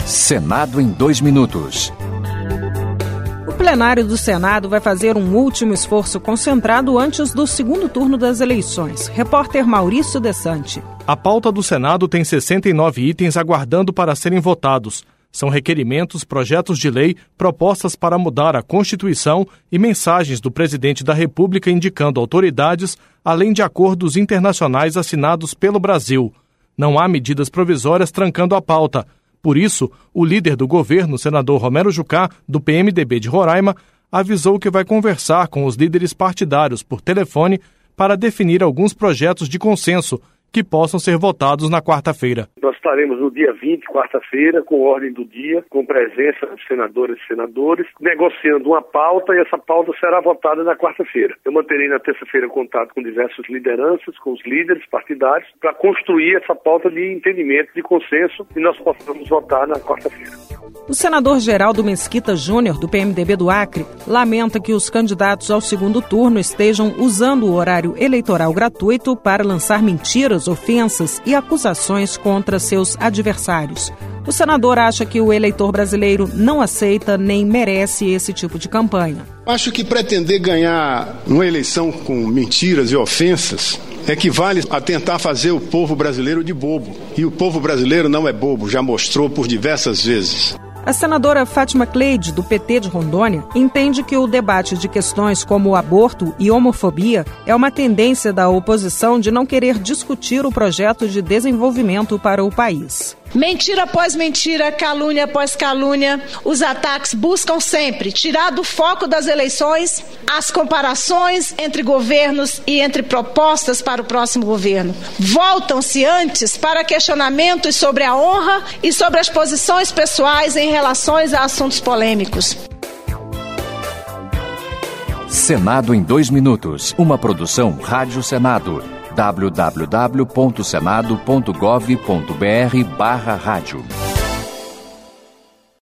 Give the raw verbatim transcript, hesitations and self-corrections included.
Senado em dois minutos. O plenário do Senado vai fazer um último esforço concentrado antes do segundo turno das eleições. Repórter Maurício Desante. A pauta do Senado tem sessenta e nove itens aguardando para serem votados. São requerimentos, projetos de lei, propostas para mudar a Constituição e mensagens do presidente da República indicando autoridades, além de acordos internacionais assinados pelo Brasil. Não há medidas provisórias trancando a pauta. Por isso, o líder do governo, senador Romero Jucá, do P M D B de Roraima, avisou que vai conversar com os líderes partidários por telefone para definir alguns projetos de consenso que possam ser votados na quarta-feira. Nós estaremos no dia vinte, quarta-feira, com ordem do dia, com presença de senadoras e senadores, negociando uma pauta e essa pauta será votada na quarta-feira. Eu manterei na terça-feira contato com diversas lideranças, com os líderes partidários, para construir essa pauta de entendimento, de consenso, e nós possamos votar na quarta-feira. O senador Geraldo Mesquita Júnior, do P M D B do Acre, lamenta que os candidatos ao segundo turno estejam usando o horário eleitoral gratuito para lançar mentiras, ofensas e acusações contra seus adversários. O senador acha que o eleitor brasileiro não aceita nem merece esse tipo de campanha. Acho que pretender ganhar uma eleição com mentiras e ofensas equivale a tentar fazer o povo brasileiro de bobo. E o povo brasileiro não é bobo, já mostrou por diversas vezes. A senadora Fátima Cleide, do P T de Rondônia, entende que o debate de questões como aborto e homofobia é uma tendência da oposição de não querer discutir o projeto de desenvolvimento para o país. Mentira após mentira, calúnia após calúnia, os ataques buscam sempre tirar do foco das eleições as comparações entre governos e entre propostas para o próximo governo. Voltam-se antes para questionamentos sobre a honra e sobre as posições pessoais em relação a assuntos polêmicos. Senado em dois minutos, uma produção Rádio Senado. w w w ponto senado ponto gov ponto b r barra rádio